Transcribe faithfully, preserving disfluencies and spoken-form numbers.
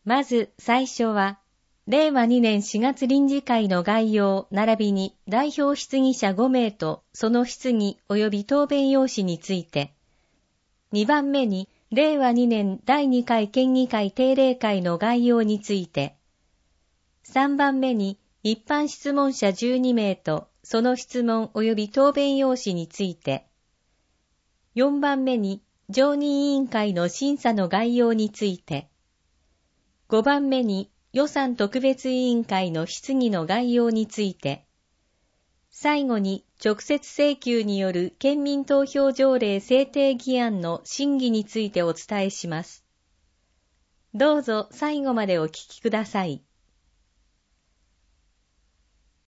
まず最初は、れいわにねんしがつ臨時会の概要並びに代表質疑者ごめいとその質疑及び答弁用紙について、にばんめにれいわにねんだいにかい県議会定例会の概要について、さんばんめに一般質問者じゅうにめいとその質問及び答弁用紙について、よんばんめに常任委員会の審査の概要について、ごばんめに予算特別委員会の質疑の概要について、最後に直接請求による県民投票条例制定議案の審議についてお伝えします。どうぞ最後までお聞きください。